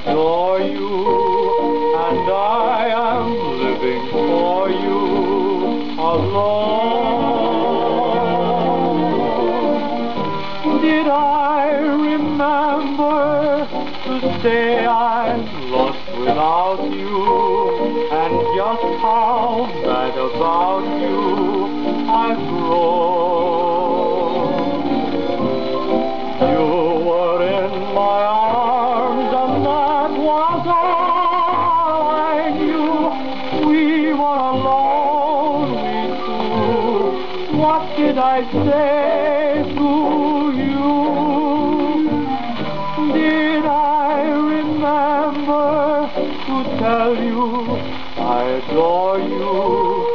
adore you, and I am living for you alone. Did I remember to say I'm lost without you, and just how bad about you I've grown? You were in my arms, and that was all I knew. We were alone, we two. What did I say to you? Did I remember to tell you I adore you?